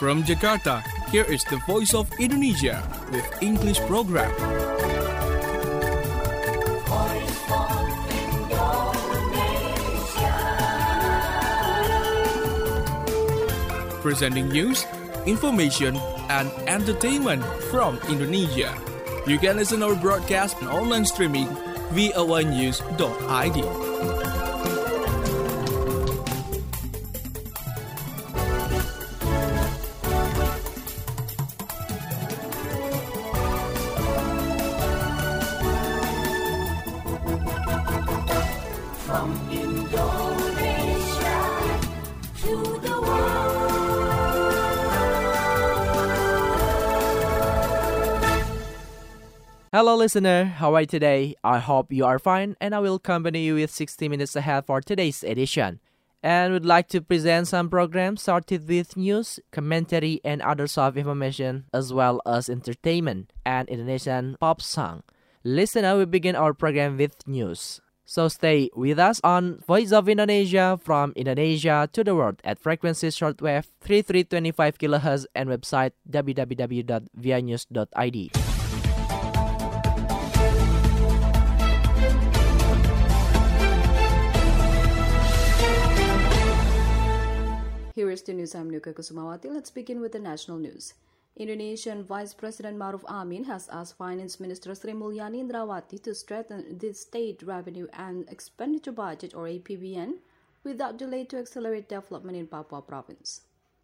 From Jakarta, here is the Voice of Indonesia with English program. Voice of Indonesia. Presenting news, information, and entertainment from Indonesia. You can listen our broadcast and online streaming voanews.id. From Indonesia to the world. Hello listener, how are you today? I hope you are fine and I will accompany you with 60 minutes ahead for today's edition. And would like to present some programs started with news, commentary and other soft information as well as entertainment and Indonesian pop song. Listener, we begin our program with news. So stay with us on Voice of Indonesia from Indonesia to the world at frequency shortwave 3325 kHz and website www.vianews.id. Here is the news. I'm Nuka Kusumawati. Let's begin with the national news. Indonesian Vice President Maruf Amin has asked Finance Minister Sri Mulyani Indrawati to strengthen the State Revenue and Expenditure Budget or APBN without delay to accelerate development in Papua Province.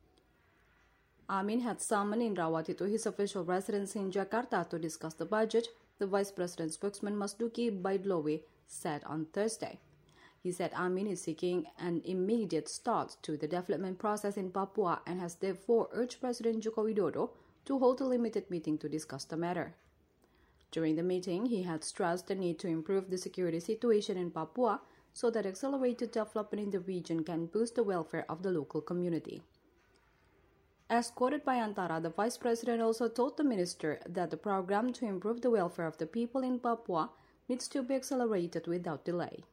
Amin had summoned Indrawati to his official residence in Jakarta to discuss the budget, the Vice President's spokesman Masduki Baidlowe said on Thursday. He said Amin is seeking an immediate start to the development process in Papua and has therefore urged President Joko Widodo to hold a limited meeting to discuss the matter. During the meeting, he had stressed the need to improve the security situation in Papua so that accelerated development in the region can boost the welfare of the local community. As quoted by Antara, the Vice President also told the minister that the program to improve the welfare of the people in Papua needs to be accelerated without delay.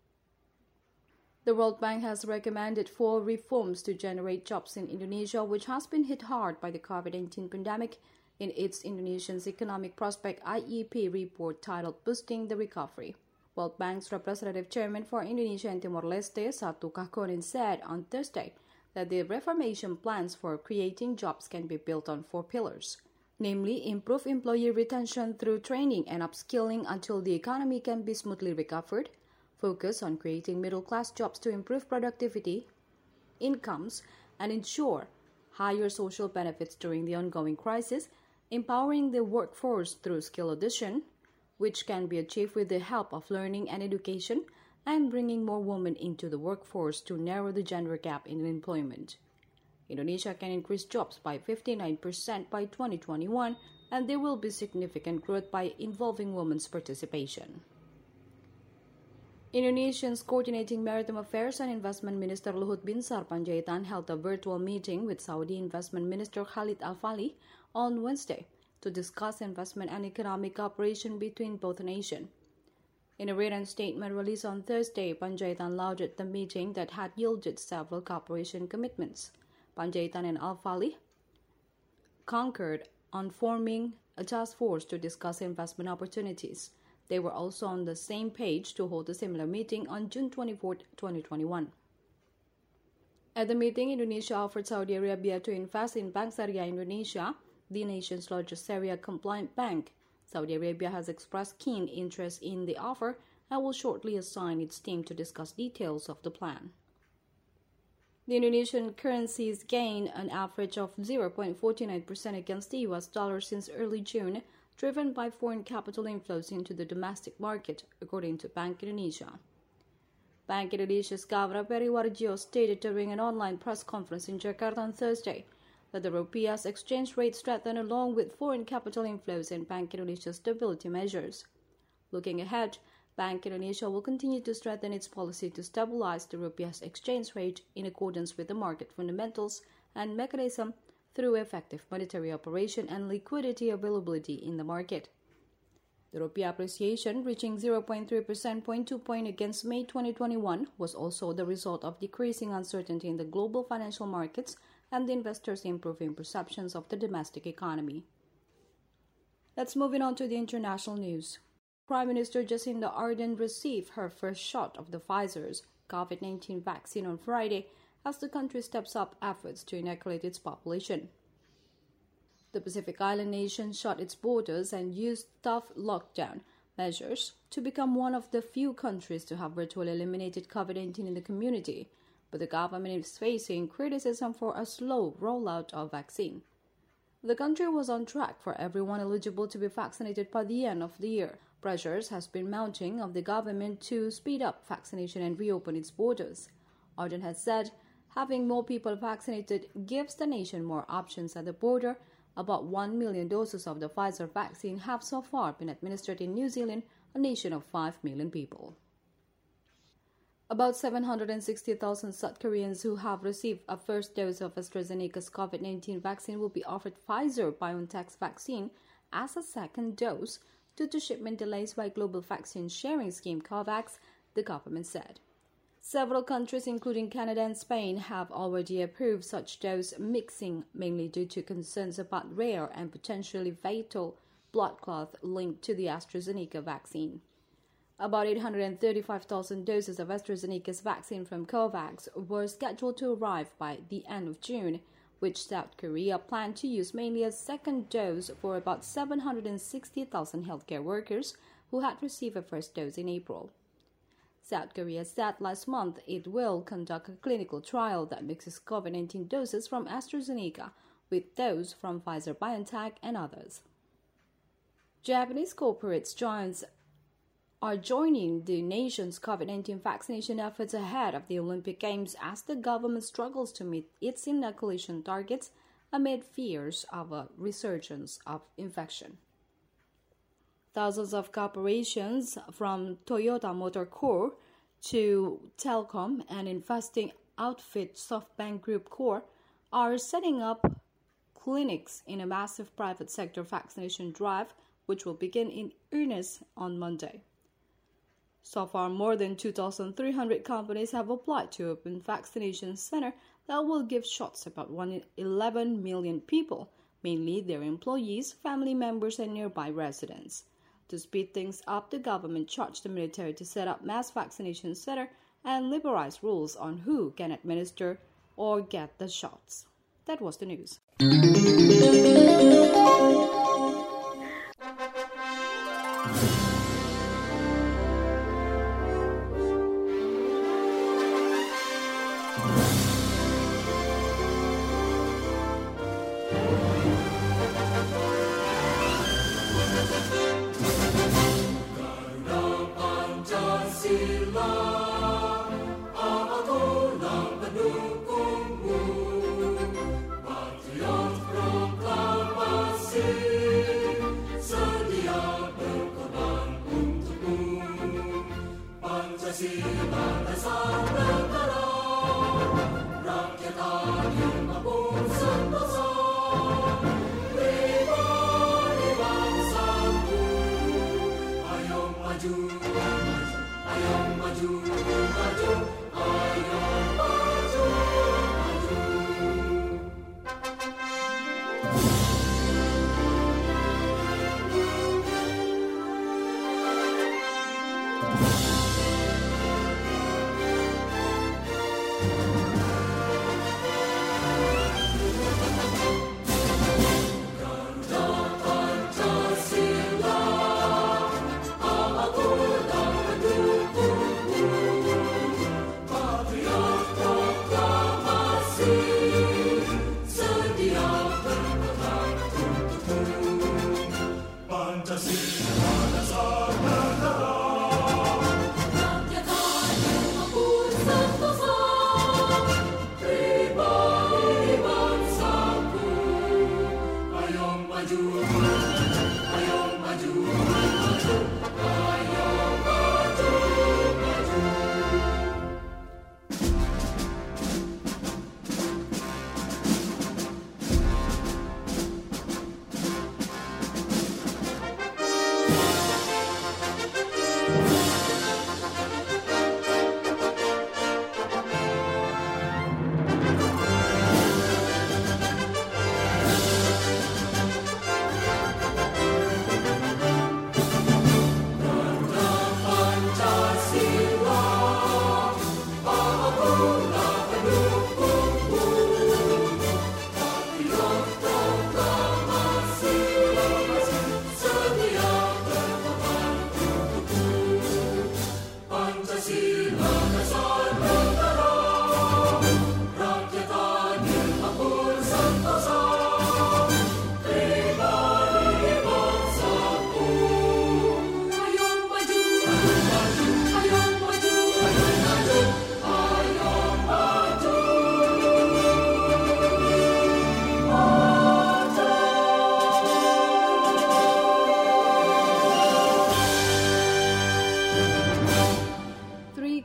The World Bank has recommended 4 reforms to generate jobs in Indonesia, which has been hit hard by the COVID-19 pandemic, in its Indonesian's Economic Prospect IEP report titled Boosting the Recovery. World Bank's representative chairman for Indonesia and Timor-Leste, Satu Kahkonen, said on Thursday that the reformation plans for creating jobs can be built on 4 pillars, namely improve employee retention through training and upskilling until the economy can be smoothly recovered, focus on creating middle-class jobs to improve productivity, incomes, and ensure higher social benefits during the ongoing crisis, empowering the workforce through skill addition, which can be achieved with the help of learning and education, and bringing more women into the workforce to narrow the gender gap in employment. Indonesia can increase jobs by 59% by 2021, and there will be significant growth by involving women's participation. Indonesia's Coordinating Maritime Affairs and Investment Minister Luhut Binsar Panjaitan held a virtual meeting with Saudi Investment Minister Khalid Al-Falih on Wednesday to discuss investment and economic cooperation between both nations. In a written statement released on Thursday, Panjaitan lauded the meeting that had yielded several cooperation commitments. Panjaitan and Al-Falih concurred on forming a task force to discuss investment opportunities. They were also on the same page to hold a similar meeting on June 24, 2021. At the meeting, Indonesia offered Saudi Arabia to invest in Bank Syariah Indonesia, the nation's largest Sharia-compliant bank. Saudi Arabia has expressed keen interest in the offer and will shortly assign its team to discuss details of the plan. The Indonesian currency's gained an average of 0.49% against the US dollar since early June, driven by foreign capital inflows into the domestic market, according to Bank Indonesia. Bank Indonesia's Governor Peri Warjio stated during an online press conference in Jakarta on Thursday that the rupiah's exchange rate strengthened along with foreign capital inflows and Bank Indonesia's stability measures. Looking ahead, Bank Indonesia will continue to strengthen its policy to stabilize the rupiah's exchange rate in accordance with the market fundamentals and mechanism through effective monetary operation and liquidity availability in the market. The rupiah appreciation, reaching 0.3% point against May 2021, was also the result of decreasing uncertainty in the global financial markets and the investors' improving perceptions of the domestic economy. Let's move on to the international news. Prime Minister Jacinda Ardern received her first shot of the Pfizer's COVID-19 vaccine on Friday as the country steps up efforts to inoculate its population. The Pacific Island nation shut its borders and used tough lockdown measures to become one of the few countries to have virtually eliminated COVID-19 in the community, but the government is facing criticism for a slow rollout of vaccine. The country was on track for everyone eligible to be vaccinated by the end of the year. Pressures has been mounting of the government to speed up vaccination and reopen its borders. Ardern has said having more people vaccinated gives the nation more options at the border. About 1 million doses of the Pfizer vaccine have so far been administered in New Zealand, a nation of 5 million people. About 760,000 South Koreans who have received a first dose of AstraZeneca's COVID-19 vaccine will be offered Pfizer-BioNTech's vaccine as a second dose due to shipment delays by global vaccine sharing scheme COVAX, the government said. Several countries, including Canada and Spain, have already approved such dose mixing, mainly due to concerns about rare and potentially fatal blood clot linked to the AstraZeneca vaccine. About 835,000 doses of AstraZeneca's vaccine from COVAX were scheduled to arrive by the end of June, which South Korea planned to use mainly as second dose for about 760,000 healthcare workers who had received a first dose in April. South Korea said last month it will conduct a clinical trial that mixes COVID-19 doses from AstraZeneca with those from Pfizer-BioNTech and others. Japanese corporate giants are joining the nation's COVID-19 vaccination efforts ahead of the Olympic Games as the government struggles to meet its inoculation targets amid fears of a resurgence of infection. Thousands of corporations, from Toyota Motor Corp to telecom and investing outfit SoftBank Group Corp, are setting up clinics in a massive private sector vaccination drive, which will begin in earnest on Monday. So far, more than 2,300 companies have applied to open vaccination center that will give shots about 11 million people, mainly their employees, family members, and nearby residents. To speed things up, the government charged the military to set up mass vaccination center and liberalize rules on who can administer or get the shots. That was the news.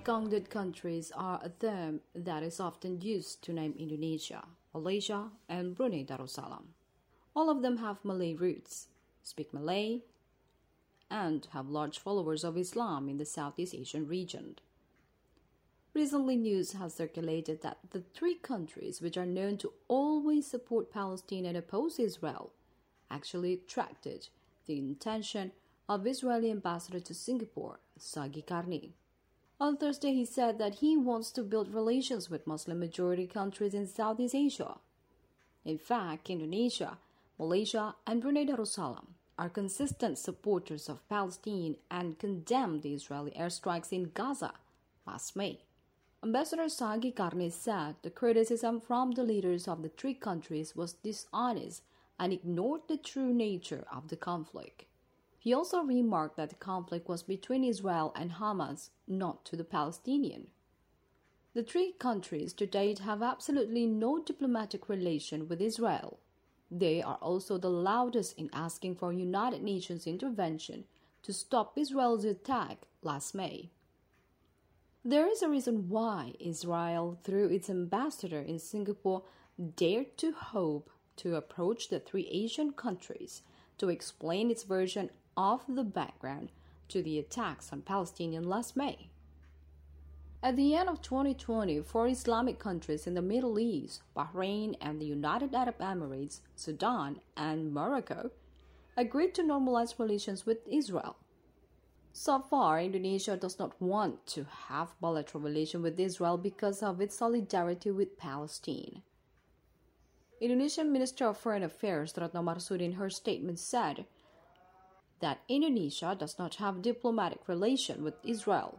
three-counted countries are a term that is often used to name Indonesia, Malaysia, and Brunei Darussalam. All of them have Malay roots, speak Malay, and have large followers of Islam in the Southeast Asian region. Recently, news has circulated that the three countries, which are known to always support Palestine and oppose Israel, actually attracted the attention of Israeli ambassador to Singapore, Sagi Karni. On Thursday, he said that he wants to build relations with Muslim-majority countries in Southeast Asia. In fact, Indonesia, Malaysia, and Brunei Darussalam are consistent supporters of Palestine and condemned the Israeli airstrikes in Gaza last May. Ambassador Sagi Karni said the criticism from the leaders of the three countries was dishonest and ignored the true nature of the conflict. He also remarked that the conflict was between Israel and Hamas, not to the Palestinian. The three countries to date have absolutely no diplomatic relation with Israel. They are also the loudest in asking for United Nations intervention to stop Israel's attack last May. There is a reason why Israel, through its ambassador in Singapore, dared to hope to approach the three Asian countries to explain its version of the background to the attacks on Palestinians last May. At the end of 2020, four Islamic countries in the Middle East, Bahrain and the United Arab Emirates, Sudan, and Morocco, agreed to normalize relations with Israel. So far, Indonesia does not want to have bilateral relations with Israel because of its solidarity with Palestine. Indonesian Minister of Foreign Affairs Retno Marsudi in her statement said that Indonesia does not have diplomatic relation with Israel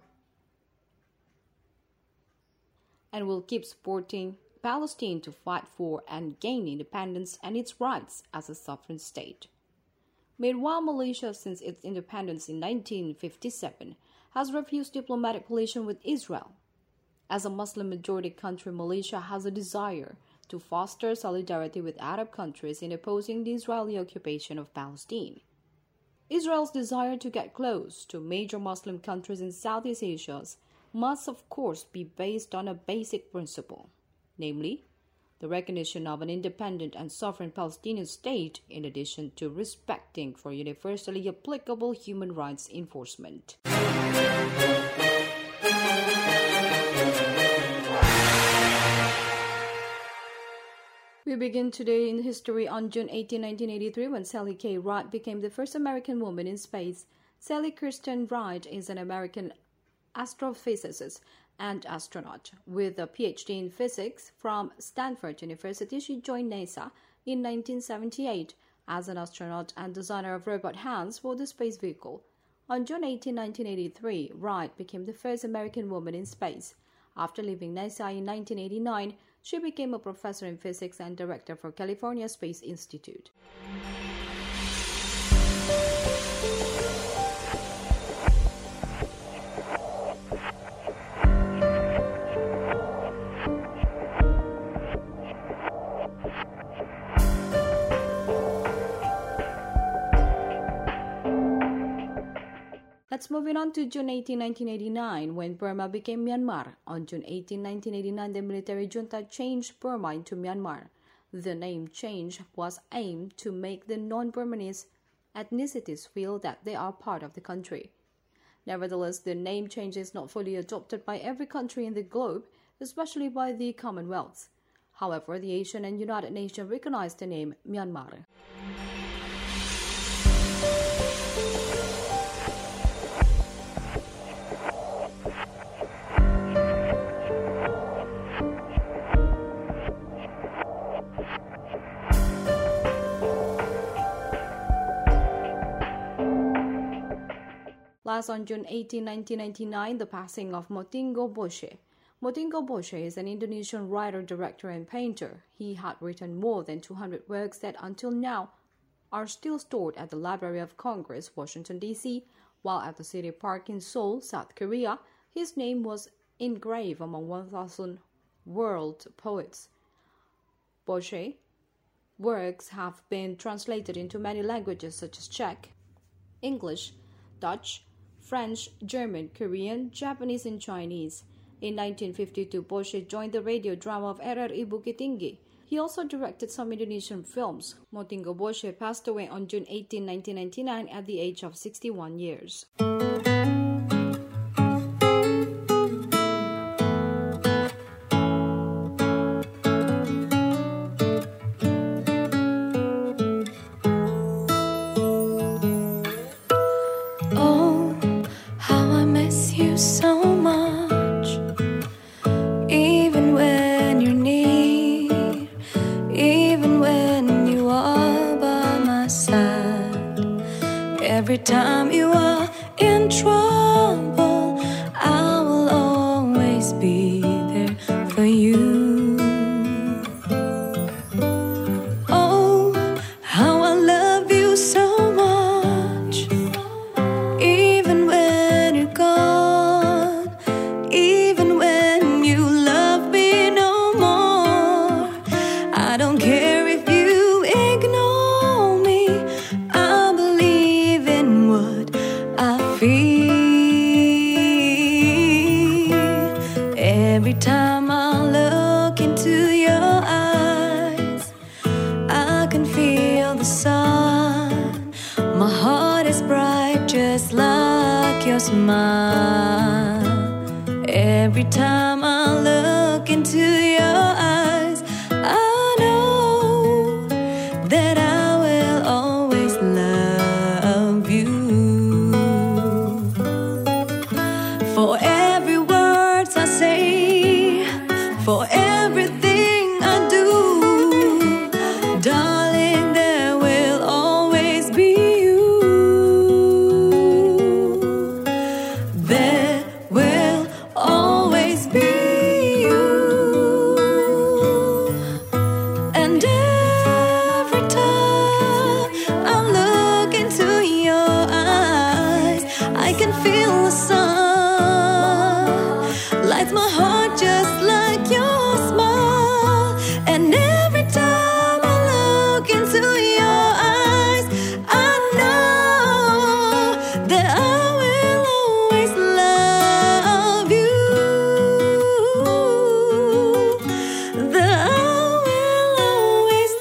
and will keep supporting Palestine to fight for and gain independence and its rights as a sovereign state. Meanwhile, Malaysia, since its independence in 1957, has refused diplomatic relations with Israel. As a Muslim-majority country, Malaysia has a desire to foster solidarity with Arab countries in opposing the Israeli occupation of Palestine. Israel's desire to get close to major Muslim countries in Southeast Asia must, of course, be based on a basic principle, namely, the recognition of an independent and sovereign Palestinian state in addition to respecting for universally applicable human rights enforcement. We begin today in history on June 18, 1983, when Sally K. Ride became the first American woman in space. Sally Kirsten Ride is an American astrophysicist and astronaut. With a PhD in physics from Stanford University, she joined NASA in 1978 as an astronaut and designer of robot hands for the space vehicle. On June 18, 1983, Wright became the first American woman in space. After leaving NASA in 1989, she became a professor in physics and director for California Space Institute. Let's move on to June 18, 1989, when Burma became Myanmar. On June 18, 1989, the military junta changed Burma into Myanmar. The name change was aimed to make the non-Burmese ethnicities feel that they are part of the country. Nevertheless, the name change is not fully adopted by every country in the globe, especially by the Commonwealth. However, the Asian and United Nations recognize the name Myanmar. Last on June 18, 1999, the passing of Motingo Boshe. Motingo Boshe is an Indonesian writer, director, and painter. He had written more than 200 works that until now are still stored at the Library of Congress, Washington, D.C., while at the City Park in Seoul, South Korea, his name was engraved among 1,000 world poets. Boshe's works have been translated into many languages such as Czech, English, Dutch, French, German, Korean, Japanese, and Chinese. In 1952, Boshe joined the radio drama of RRI Bukit Tinggi. He also directed some Indonesian films. Motinggo Boshe passed away on June 18, 1999 at the age of 61 years. Oh, how I miss you so much. Even when you're near, even when you are by my side. Every time you are in trouble, I will always be there for you. Oh, how I love you so much. Even when you're gone, even when you love me no more, I don't care if you ignore me. I believe in what I feel. Every time I look into your eyes, I can feel the sun. My heart is bright just like your smile. Every time I look into your eyes, I know that I will always love you. For every word I say, for everything I do, darling, there will always be you. There will always be you. And every time I look into your eyes, I can feel the sun lights my heart just like your smile. And every time I look into your eyes, I know that I will always love you. That I will always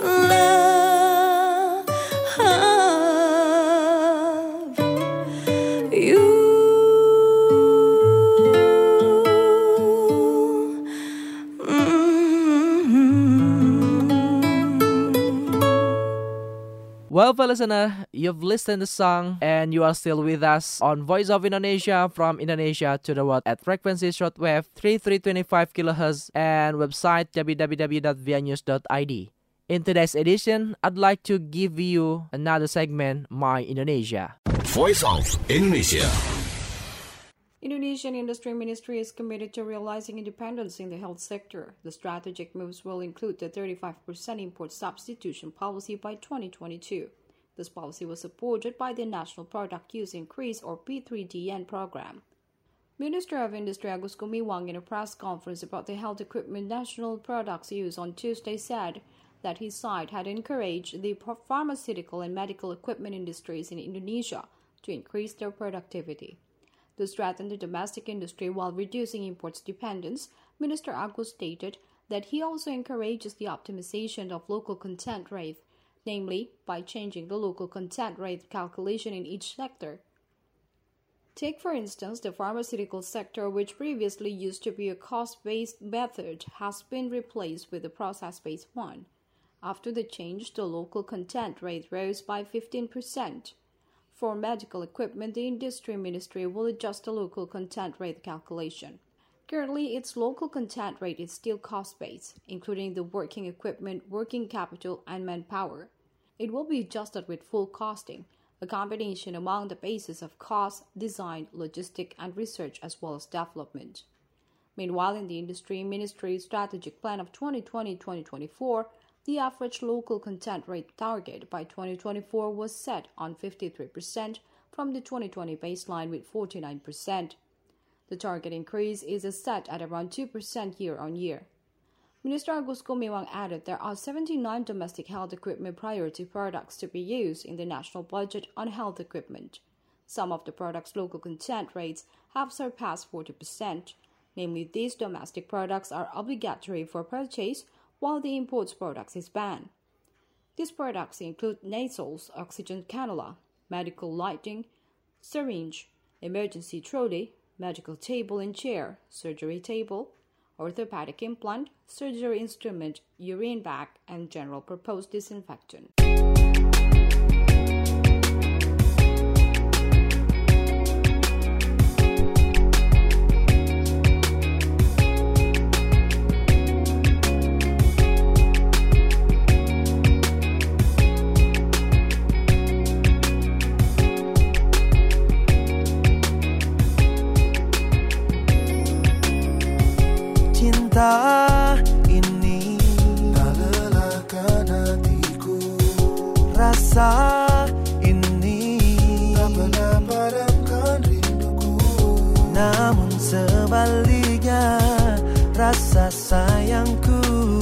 love you. Well, listener, you've listened to the song and you are still with us on Voice of Indonesia from Indonesia to the world at frequency shortwave 3325 kHz and website www.vianews.id. In today's edition, I'd like to give you another segment, My Indonesia. Voice of Indonesia. Indonesian Industry Ministry is committed to realizing independence in the health sector. The strategic moves will include the 35% import substitution policy by 2022. This policy was supported by the National Product Use Increase or P3DN program. Minister of Industry Agus Gumiwang in a press conference about the health equipment national products use on Tuesday said that his side had encouraged the pharmaceutical and medical equipment industries in Indonesia to increase their productivity. To strengthen the domestic industry while reducing imports dependence, Minister Agus stated that he also encourages the optimization of local content rate, namely by changing the local content rate calculation in each sector. Take, for instance, the pharmaceutical sector, which previously used to be a cost-based method, has been replaced with a process-based one. After the change, the local content rate rose by 15%. For medical equipment, the Industry Ministry will adjust the local content rate calculation. Currently, its local content rate is still cost-based, including the working equipment, working capital, and manpower. It will be adjusted with full costing, a combination among the basis of cost, design, logistic, and research as well as development. Meanwhile, in the Industry Ministry's strategic plan of 2020-2024, the average local content rate target by 2024 was set on 53% from the 2020 baseline with 49%. The target increase is set at around 2% year-on-year. Minister Agus Gumiwang added there are 79 domestic health equipment priority products to be used in the national budget on health equipment. Some of the products' local content rates have surpassed 40%. Namely, these domestic products are obligatory for purchase, while the imports products is banned. These products include nasals, oxygen cannula, medical lighting, syringe, emergency trolley, medical table and chair, surgery table, orthopedic implant, surgery instrument, urine bag, and general purpose disinfectant. Cinta ini tak lelahkan hatiku, rasa ini tak pernah padamkan rinduku. Namun sebaliknya, rasa sayangku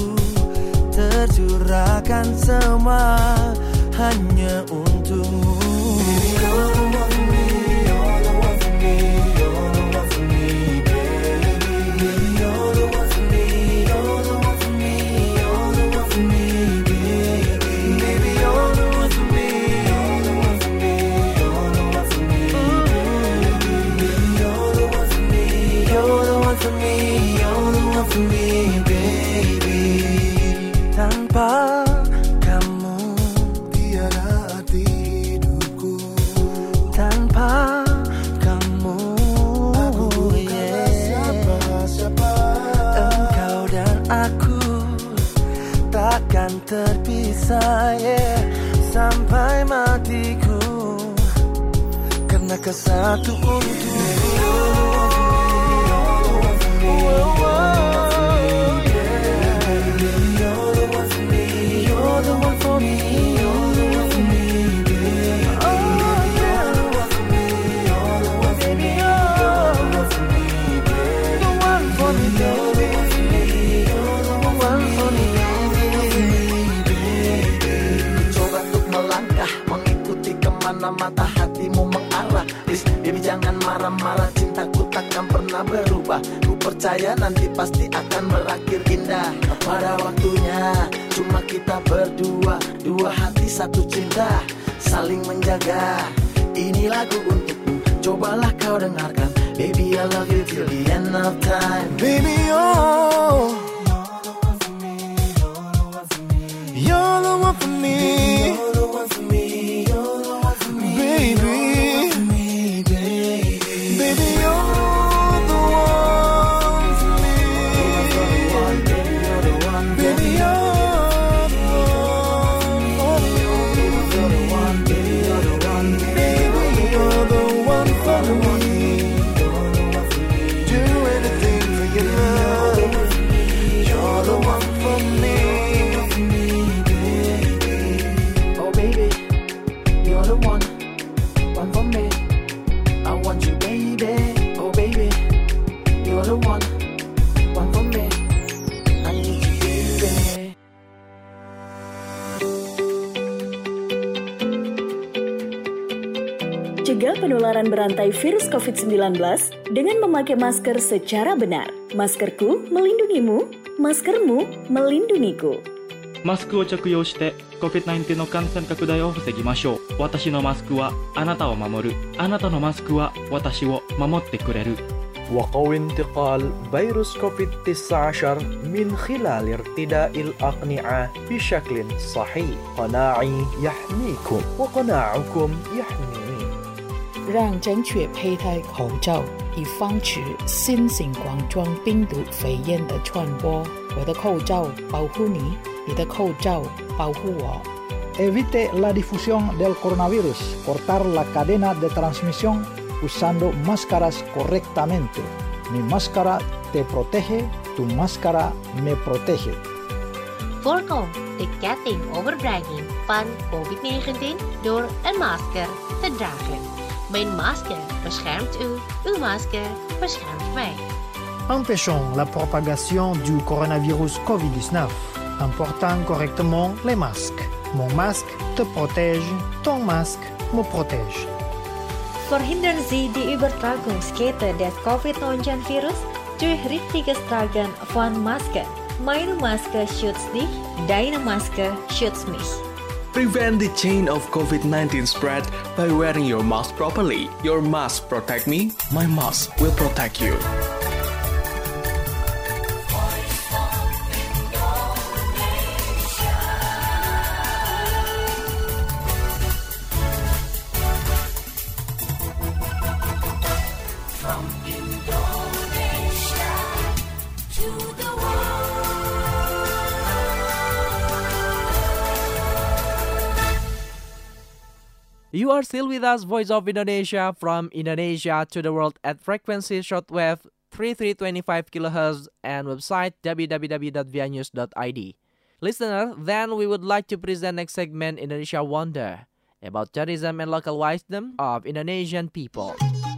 tercurahkan semua hanya untukmu. Baby, you're the one for me, you're the one for me, you're the one for me, baby. Baby, you're the one for me, you're the one for me, you're the one for me, baby. Baby, you're the one for me, you're the one for me, you're the one for me, baby. Baby, you're the one for me, you're the one for me, you're the one for me, baby. Tanpa kamu tiada arti hidupku. Tanpa kamu aku bukanlah siapa-siapa. Engkau dan aku takkan terpisah, yeah, sampai matiku, karena kesatu untukmu. You're the one for me, you're the one for me, baby. Oh, you're the one for me, you're the one for me, you're the one for me, baby. The one for me, baby. You're the one for me, baby. Coba untuk melangkah, mengikuti kemana mata hatimu mengarah. Please, baby, jangan marah-marah, cintaku takkan pernah berubah. Ku percaya nanti pasti akan berakhir indah. Pada waktunya cuma kita berdua, dua hati satu cinta, saling menjaga. Ini lagu untukmu, cobalah kau dengarkan. Baby, I love you till the end of time. Baby, oh, you're the one for me, you're the one for me, you're the one for me, baby. Baby, you're the one for me. Baby, you're Cegah penularan berantai virus COVID-19 dengan memakai masker secara benar. Maskerku melindungimu, maskermu melindungiku. マスクを着用して COVID-19 の感染拡大を防ぎましょう。私のマスクはあなたを守る。あなたのマスクは私を守ってくれる。 وقوي انتقال فيروس كوفيد-19 من خلال ارتداء الأقنعة بشكل صحيح. قناعي يحميكم وقناعكم يحميني. 让正确佩戴口罩，以防止新型冠状病毒肺炎的传播。我的口罩保护你，你的口罩保护我。 Evite la difusión del coronavirus. Cortar la cadena de transmisión usando máscaras correctamente. Mi máscara te protege, tu máscara me protege. Voorkom de ketting overbrenging van COVID-19 door een masker te dragen. Mijn masker beschermt u, uw masker beschermt mij. Empêchons la propagation du coronavirus COVID-19 en portant correctement les masques. Mon masque te protège, ton masque me protège. Förhindrar Sie die Übertragungskette des Covid-19-Virus durch richtiges Tragen von Masken. Meine Maske schützt dich, deine Maske schützt mich. Prevent the chain of COVID-19 spread by wearing your mask properly. Your mask protect me, my mask will protect you. You are still with us, Voice of Indonesia, from Indonesia to the world at frequency shortwave 3325 kHz and website www.vianews.id. Listener, then we would like to present next segment Indonesia Wonder, about tourism and local wisdom of Indonesian people.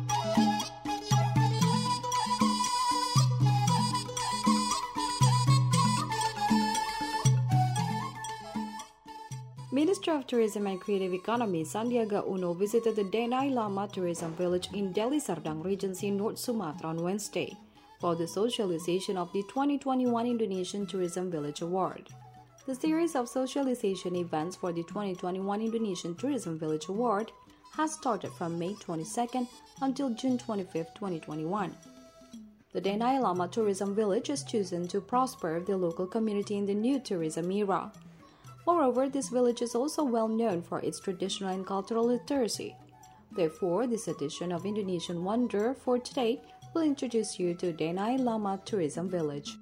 Minister of Tourism and Creative Economy Sandiaga Uno visited the Denai Lama Tourism Village in Deli Serdang Regency, North Sumatra on Wednesday for the socialization of the 2021 Indonesian Tourism Village Award. The series of socialization events for the 2021 Indonesian Tourism Village Award has started from May 22nd until June 25th, 2021. The Denai Lama Tourism Village is chosen to prosper the local community in the new tourism era. Moreover, this village is also well known for its traditional and cultural literacy. Therefore, this edition of Indonesian Wonder for today will introduce you to Denai Lama Tourism Village.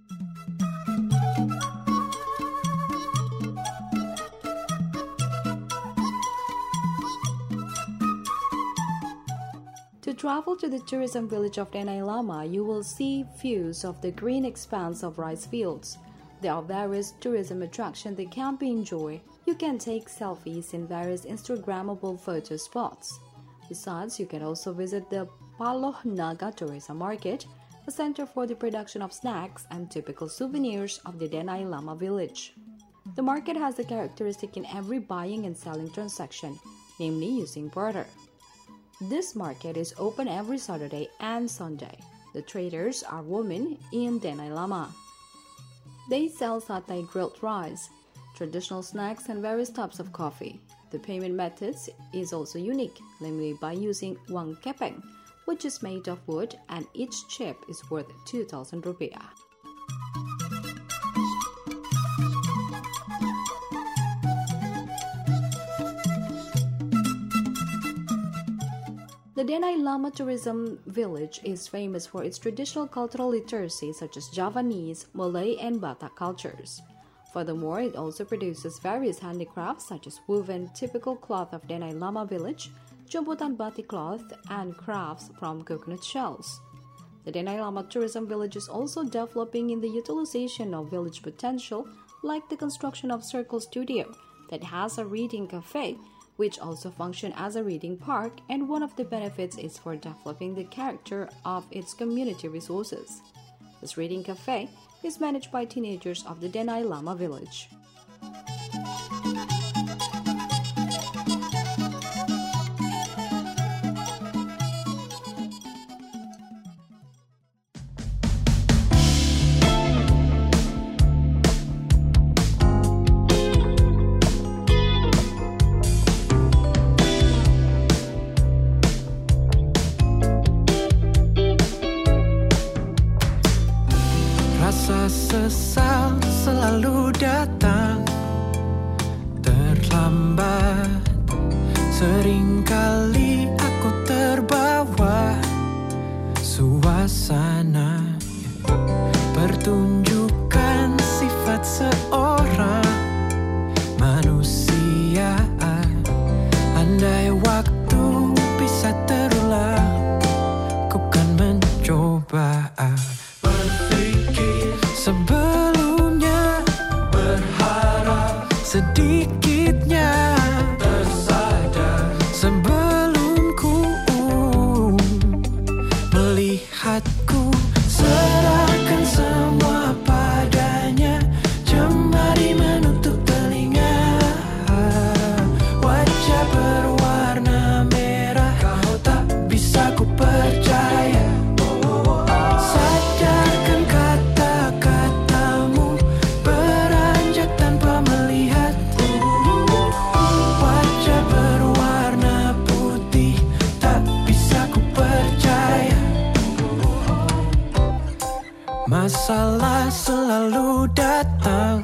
To travel to the tourism village of Denai Lama, you will see views of the green expanse of rice fields. There are various tourism attractions that can be enjoyed. You can take selfies in various Instagrammable photo spots. Besides, you can also visit the Paloh Naga Tourism Market, a center for the production of snacks and typical souvenirs of the Denai Lama village. The market has a characteristic in every buying and selling transaction, namely using barter. This market is open every Saturday and Sunday. The traders are women in Denai Lama. They sell satay grilled rice, traditional snacks, and various types of coffee. The payment methods is also unique, namely by using wang kepeng, which is made of wood and each chip is worth 2,000 rupiah. The Denai Lama Tourism Village is famous for its traditional cultural literacy such as Javanese, Malay, and Batak cultures. Furthermore, it also produces various handicrafts such as woven typical cloth of Denai Lama Village, jumputan batik cloth, and crafts from coconut shells. The Denai Lama Tourism Village is also developing in the utilization of village potential, like the construction of Circle Studio that has a reading cafe, which also function as a reading park, and one of the benefits is for developing the character of its community resources. This reading cafe is managed by teenagers of the Denai Lama village. Sesal selalu datang terlambat. Seringkali aku terbawa suasana pertunjukan sifat seorang manusia. Andai waktu bisa terulang, ku kan mencoba. Sebelumnya berharap, sedikitnya tersadar. Sebelum ku melihatku, serahkan semua padanya. Jemari menutup telinga, wajah berwarna merah. Kau tak Masalah selalu datang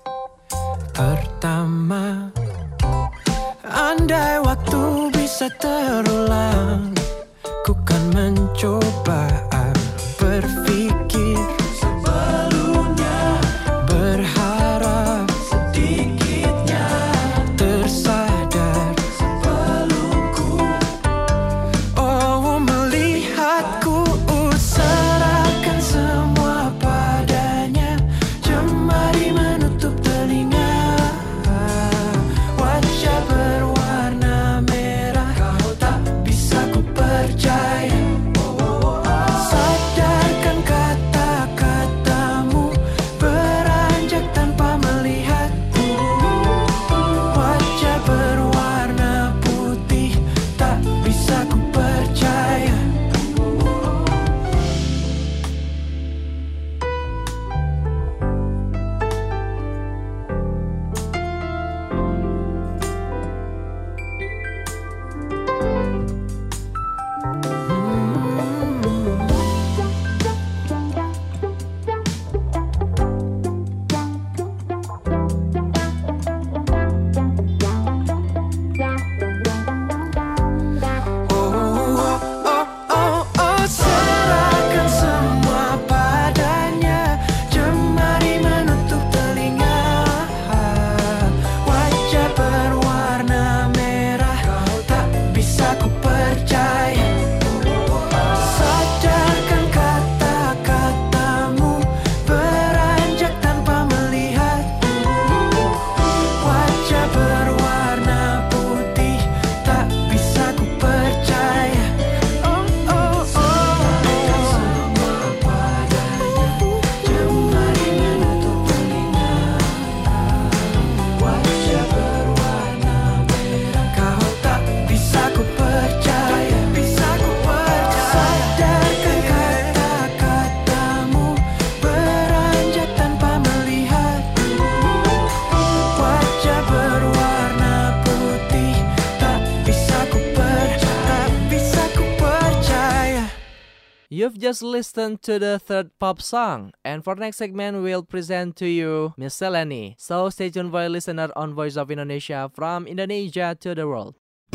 pertama. Andai waktu bisa terulang, ku kan mencoba berpikir sebelumnya, berharap sedikitnya tersadar sebelumku. Oh, melihatku serahkan semua padanya, jemari menutup telinga, wajah berwarna merah, kau tak bisa ku percaya. Sadarkan kata-katamu beranjak tanpa melihatku, wajah berwarna putih tak bisa ku percaya. Serahkan semua padanya, jemari menutup telinga, wajah berwarna merah, kau tak bisa ku percaya. Sadarkan kata-katamu beranjak tanpa melihatku, wajah berwarna putih tak bisa ku percaya. You've just listened to the third pop song, and for next segment we'll present to you Miscellany. So stay tuned for a listener on Voice of Indonesia from Indonesia to the world.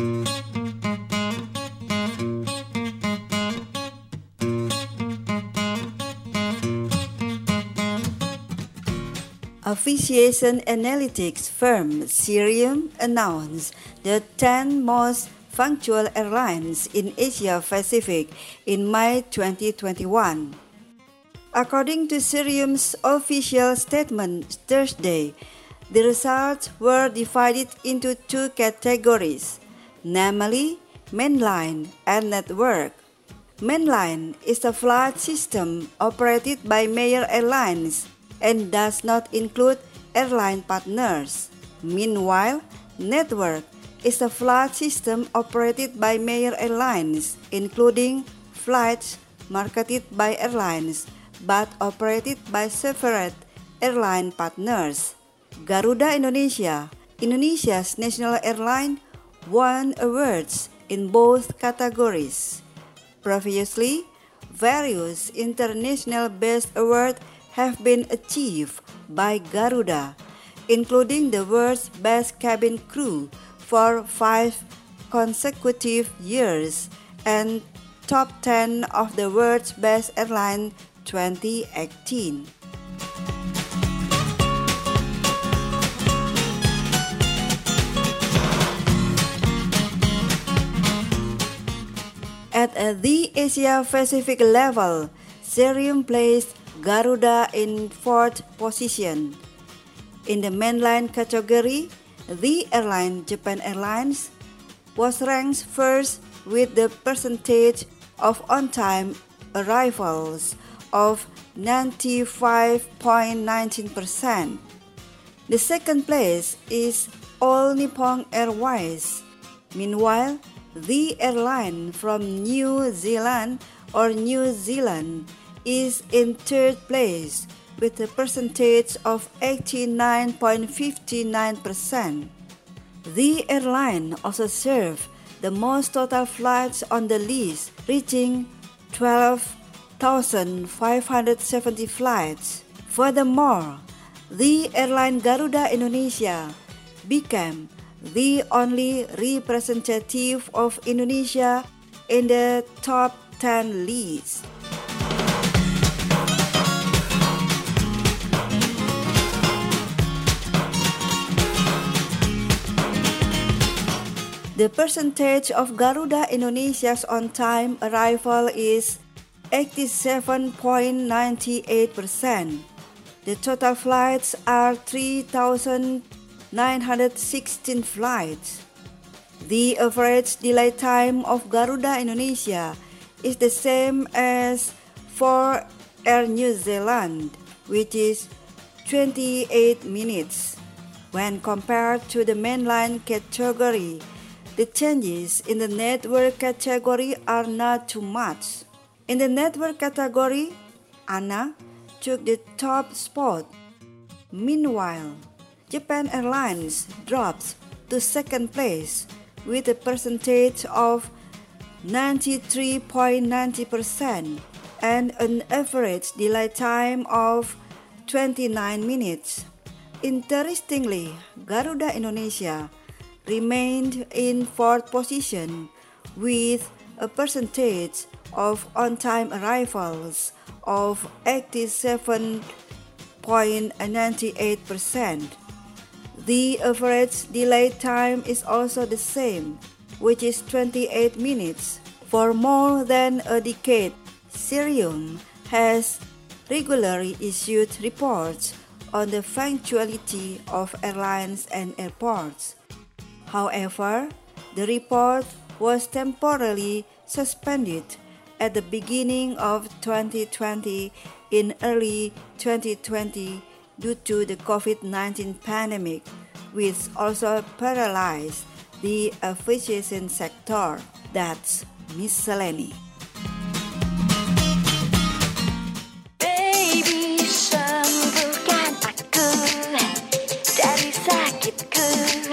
Aviation analytics firm Cirium announced the 10 most punctual airlines in Asia Pacific in May 2021. According to Cirium's official statement Thursday, the results were divided into two categories, namely mainline and network. Mainline is a flight system operated by major airlines and does not include airline partners. Meanwhile, network is a flight system operated by major airlines, including flights marketed by airlines but operated by separate airline partners. Garuda Indonesia, Indonesia's national airline, won awards in both categories. Previously, various international-based awards have been achieved by Garuda, including the world's best cabin crew for 5 consecutive years and top 10 of the world's best airline 2018. At the Asia Pacific level, Cirium placed Garuda in 4th position. In the mainline category, the airline Japan Airlines was ranked first with the percentage of on-time arrivals of 95.19%. The second place is All Nippon Airways. Meanwhile, the airline from New Zealand is in third place with a percentage of 89.59%. The airline also served the most total flights on the list, reaching 12 1,570 flights. Furthermore, the airline Garuda Indonesia became the only representative of Indonesia in the top 10 list. The percentage of Garuda Indonesia's on-time arrival is 87.98%. The total flights are 3,916 flights. The average delay time of Garuda Indonesia is the same as for Air New Zealand, which is 28 minutes. When compared to the mainline category, the changes in the network category are not too much. In the network category, ANA took the top spot. Meanwhile, Japan Airlines dropped to second place with a percentage of 93.90% and an average delay time of 29 minutes. Interestingly, Garuda Indonesia remained in fourth position with a percentage of on-time arrivals of 87.98%. The average delay time is also the same, which is 28 minutes. For more than a decade, Cirium has regularly issued reports on the punctuality of airlines and airports. However, the report was temporarily suspended at the beginning of 2020 in early 2020 due to the COVID-19 pandemic, which also paralyzed the aviation sector. That's Miscellany. Baby, sembuhkan aku dari sakitku,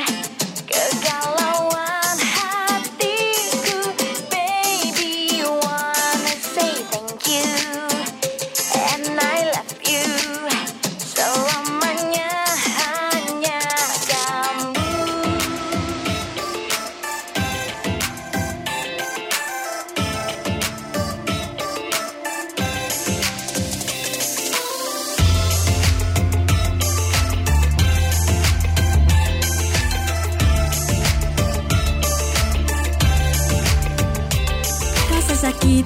kegalauan hatiku. Baby, wanna say thank you, and I love you. Selamanya hanya kamu. Rasa sakit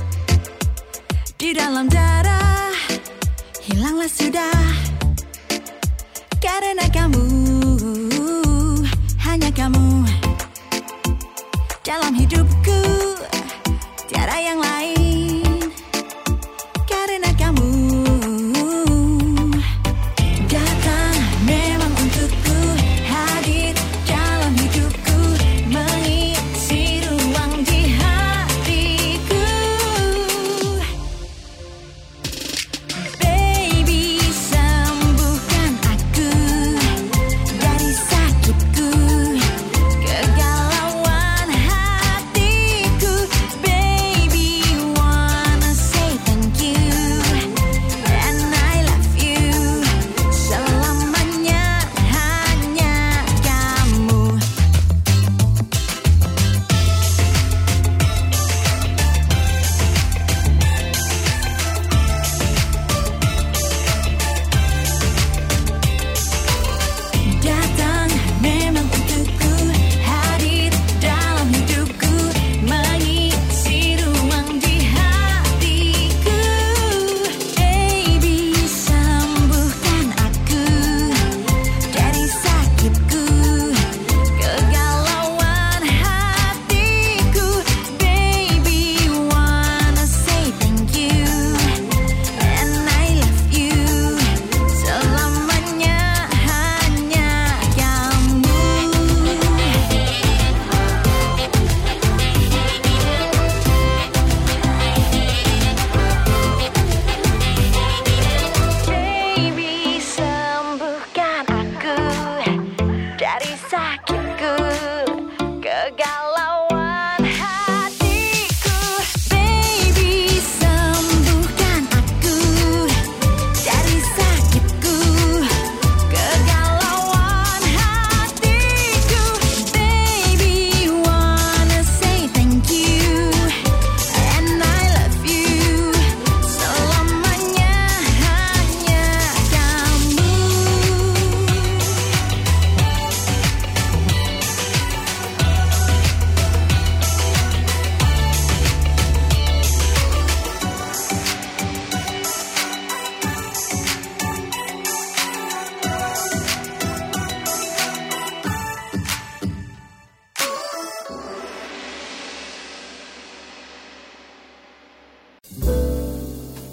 di dalam darah hilanglah sudah karena kamu, hanya kamu dalam hidupku, tiada yang lain karena kamu datang memang untukku, hadir dalam hidupku, mengisi ruang di hatiku. Baby, sembuhkan aku dari sakitku, kegalauan hatiku. Baby,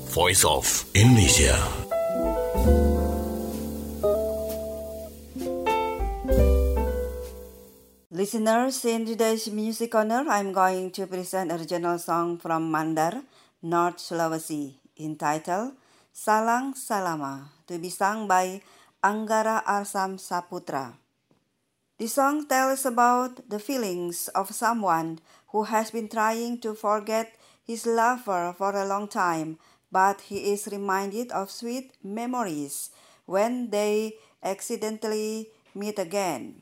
Voice of Indonesia. Listeners, in today's Music Corner, I'm going to present a regional song from Mandar, North Sulawesi, entitled Salang Salama, to be sung by Anggara Arsam Saputra. The song tells about the feelings of someone who has been trying to forget his lover for a long time, but he is reminded of sweet memories when they accidentally meet again.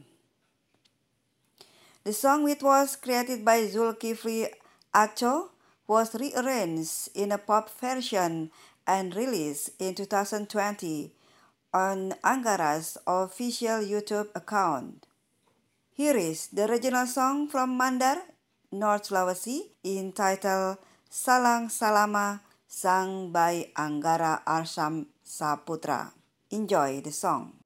The song, which was created by Zulkifli Acho, was rearranged in a pop version and released in 2020 on Anggara's official YouTube account. Here is the original song from Mandar, North Sulawesi, entitled Salang Salama, sung by Anggara Arsam Saputra. Enjoy the song.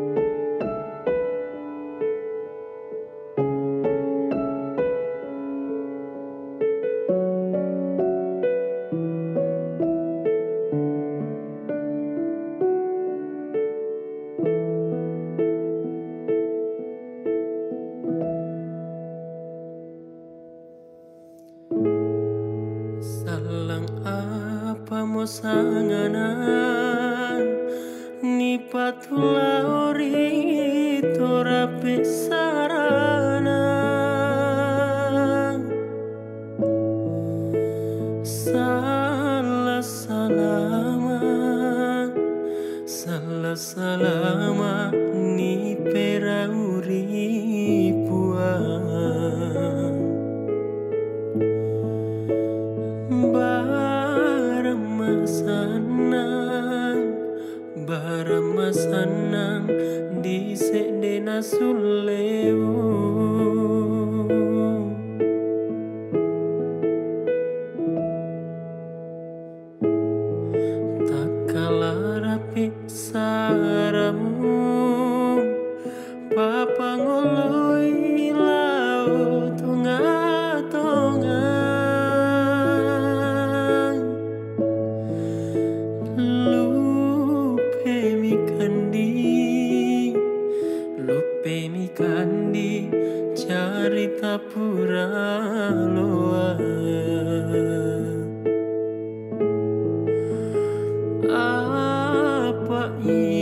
Sanganan ni patula ori torape sarana salah salama ni perauri puan baramasanang di sedena sulewu takala rapi saramu papangoloi lau tunga-tunga kandi carita pura loa apa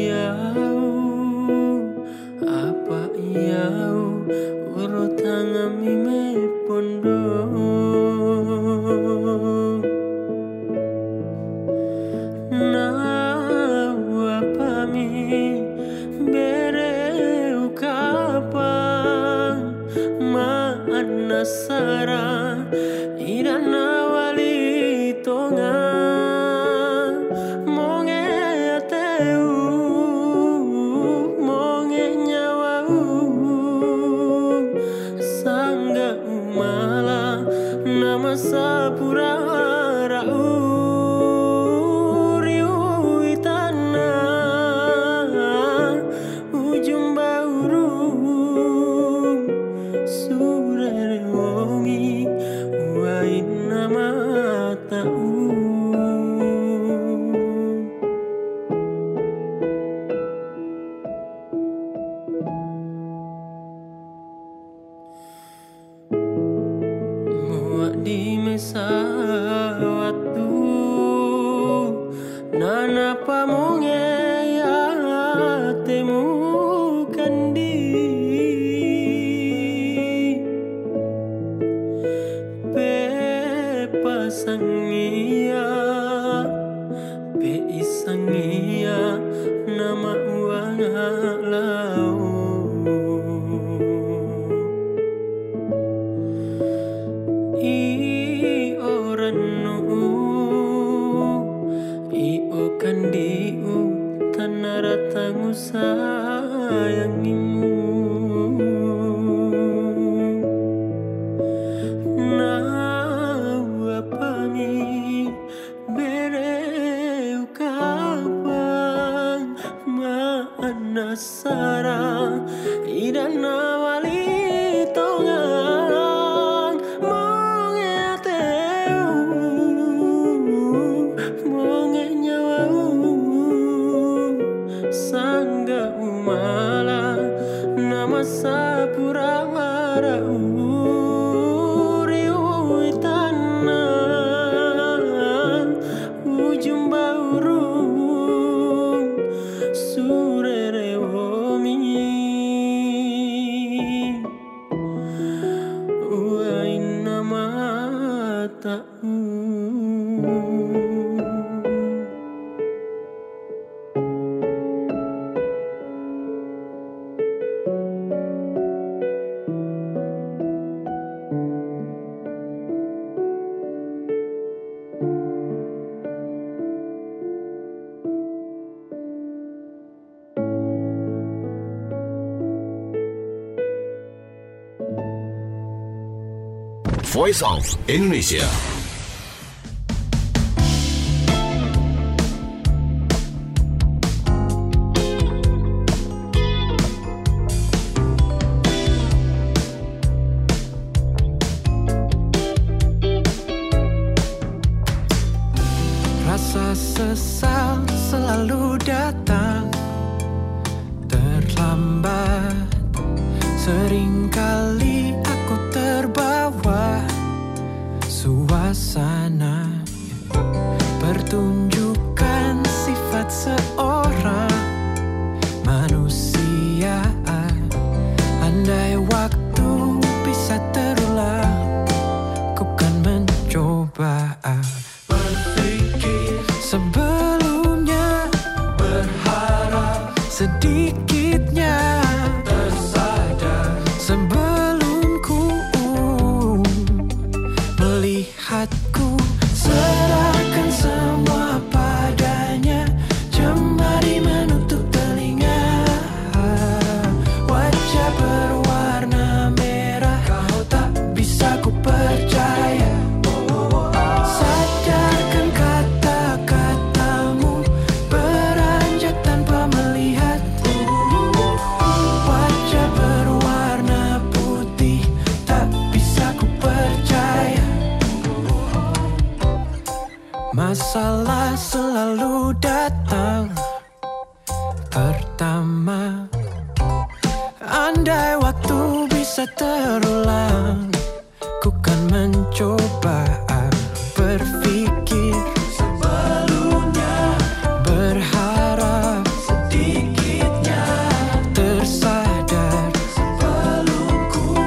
iau urutang ami me pondo na apa mi bereu kapang Nasara irana wali tonga monge ateu monge nyawau sangga umala nama sapura rau riuitana ujung bauru di mesa waktu nana pamonge ya temukan di pe pasangia pe isangia nama uang lau kandiu tanaratangu sayangimu na wapami bereu kapang maanasara idana wali tongang monge ateu monge Voice of Indonesia. Rasa sesal selalu datang terlambat. Seringkali aku terbawa suasana pertunjukan sifat seorang manusia. Andai waktu bisa terulang, ku kan mencoba. Berpikir sebelumnya, berharap sedikitnya tersadar sebelum ku melihatku. Serahkan semua padanya, jemari menutup telinga. Wajah berwarna merah, kau tak bisa ku percaya. Sadarkan kata-katamu beranjak tanpa melihat. Wajah berwarna putih, tak bisa ku percaya. Masalah selalu datang pertama. Andai waktu bisa terulang, ku kan mencoba. Berpikir sebelumnya, berharap sedikitnya tersadar sebelum ku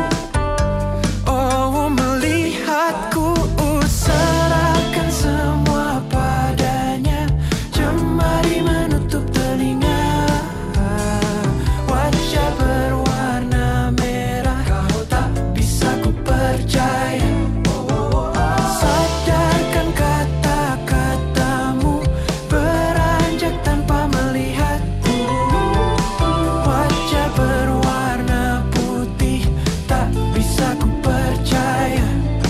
melihatku. Serahkan semua padanya, jemari menutup telinga. Wajah berwarna merah, kau tak bisa ku percaya. Sadarkan kata-katamu beranjak tanpa melihat. Wajah berwarna putih, tak bisa ku percaya.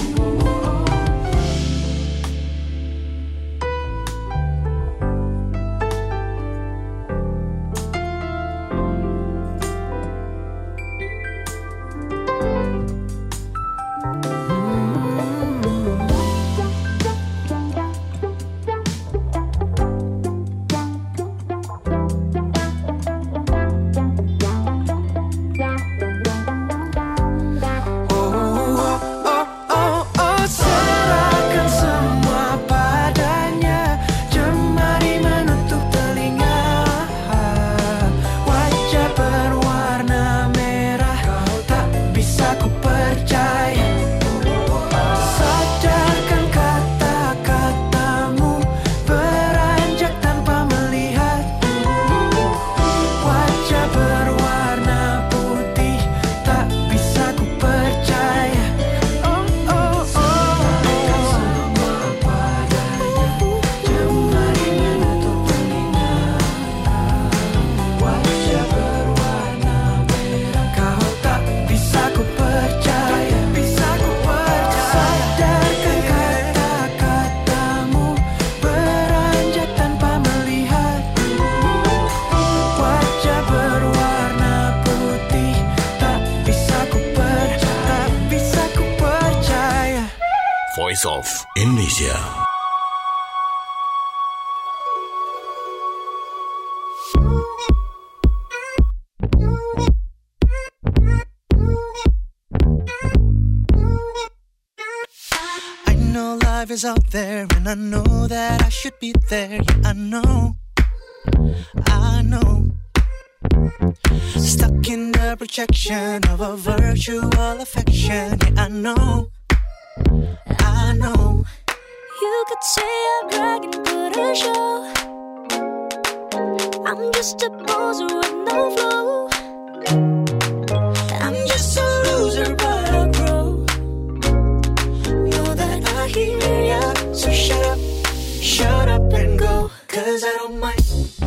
Serahkan semua padanya, jemari menutup telinga. Wajah berwarna merah, kau tak bisa ku percaya. Sadarkan kata-katamu beranjak tanpa melihat. Wajah berwarna putih, tak bisa ku percaya. Jemari menutup telinga. Wajah berwarna merah, kau tak bisa ku percaya. Sadarkan kata-katamu beranjak tanpa melihat. Wajah berwarna putih, tak bisa ku percaya. Voice of Indonesia. love is out there, and I know that I should be there. Yeah, I know. Stuck in the projection of a virtual affection. Yeah, I know. You could say I'm bragging, put a show. I'm just a poser with no flow. I'm just a loser, but I'll grow. Know that I hear ya, so shut up and go. 'Cause I don't mind.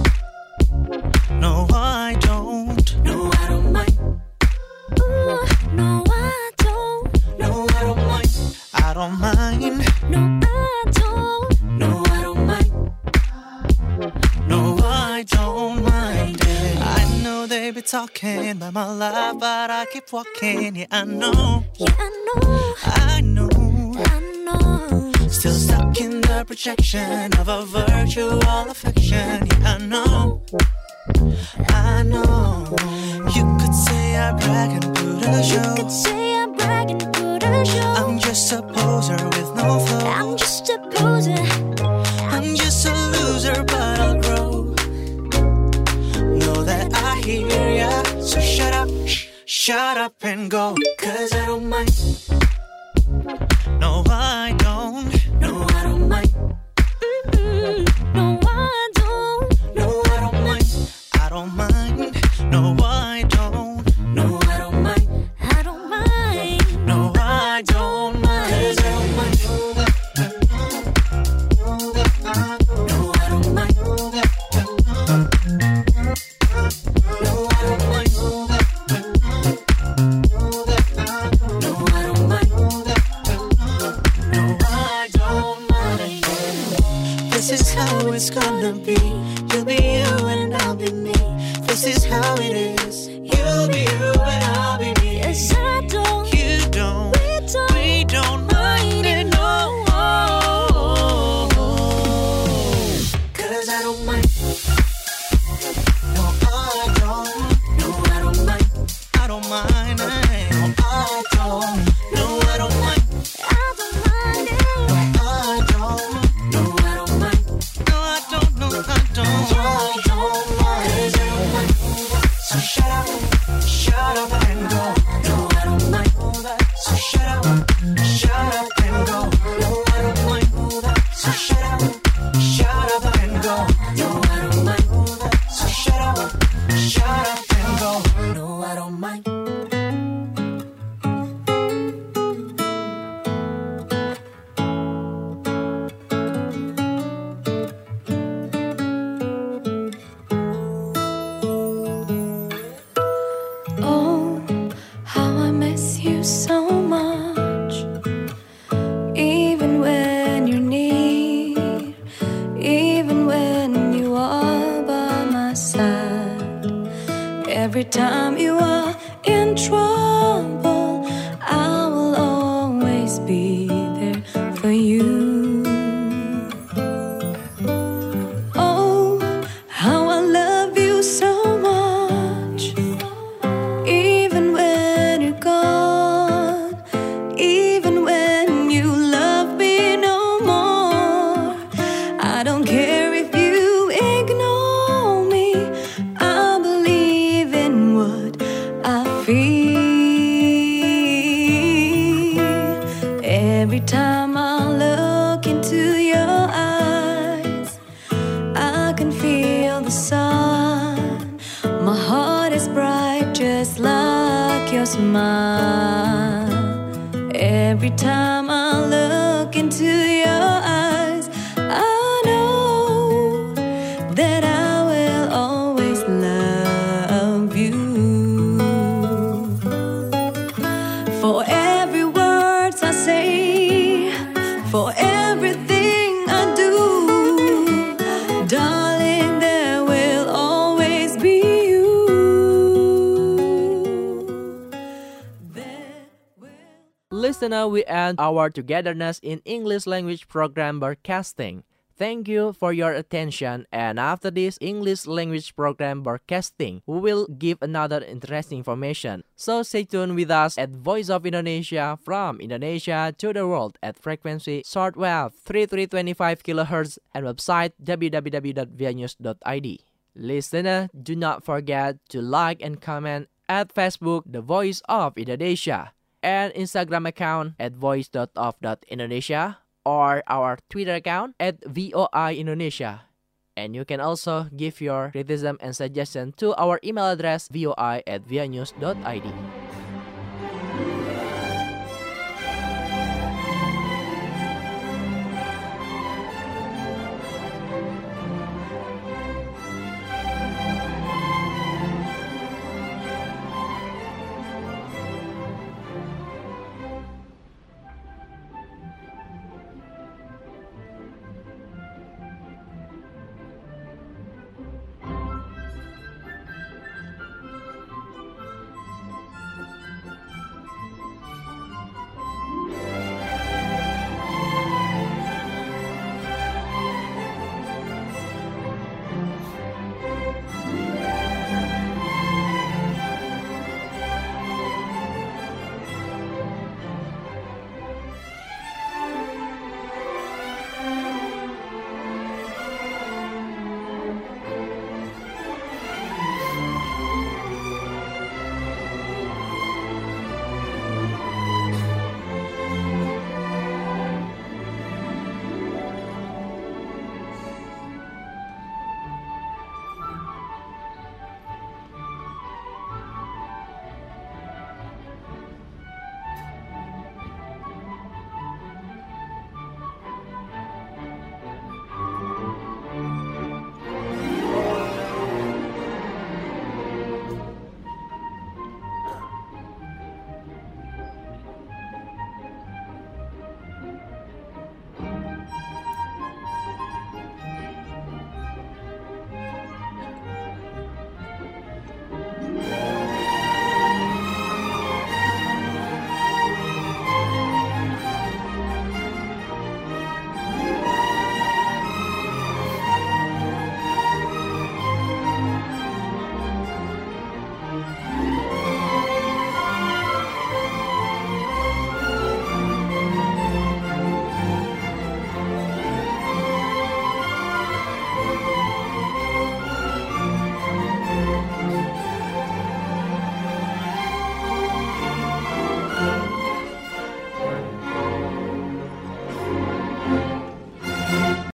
No, I don't. No, I don't mind. Ooh, no, I don't. No, I don't mind. I don't mind. No, I don't. No, I don't mind. No, I don't mind it. I know they be talking about my life, but I keep walking. Yeah, I know. Yeah, I know. I know. I know. Still stuck in the projection of a virtual affection. Yeah, I know. You could say I brag and put a show. You could say I brag and put a show. I'm just a poser with no flow. I'm just a poser. I'm just a loser, but I'll grow. Know that I hear ya, so shut up and go. 'Cause I don't mind. No, I don't. No, I don't mind. No, I don't. No, I don't mind. I don't mind. No, I don't. No, I don't mind. I don't mind. No, I don't mind. 'Cause I don't mind. No, I don't mind. No, I don't mind. No, I don't mind. No, I don't mind. This is how it's gonna be. You'll be you and I'll be me. This is how it is. You'll be you and I'll be me. Yes, I don't. You don't. We don't mind it, no. 'Cause I don't mind. No, I don't. No, I don't mind. I don't mind. No, I don't. No, I don't mind. I don't mind it. No, I don't. No, I don't mind. No, I don't. No, I don't. I don't mind. 'Cause I don't mind. So shut up and go. No, I don't mind. So shut up and go. No, I don't mind. So shut up and go. No, I don't mind. So shut up and go. No, I don't mind. Oh, how I miss you so much. Even when you're near, even when you are by my side. Every time you are in trouble, I will always be there for you. Oh, how I love you so much. Even when you're gone, even when you love me no more, I don't care if you ignore me. I believe in what I feel. Every time I look into your eyes, I can feel the sun. My heart is bright just like your smile. Every time I look into your eyes, I know that I will always love you. For every word I say, for everything I do, darling, there will always be you. Listener, we end our togetherness in English language program broadcasting. Thank you for your attention, and after this English language program broadcasting, we will give another interesting information. So stay tuned with us at Voice of Indonesia from Indonesia to the world at frequency shortwave 3325 kHz and website www.vianews.id. Listener, do not forget to like and comment at Facebook The Voice of Indonesia and Instagram account at voice.of.indonesia or our Twitter account at VOI Indonesia. And you can also give your criticism and suggestion to our email address voi@vianews.id.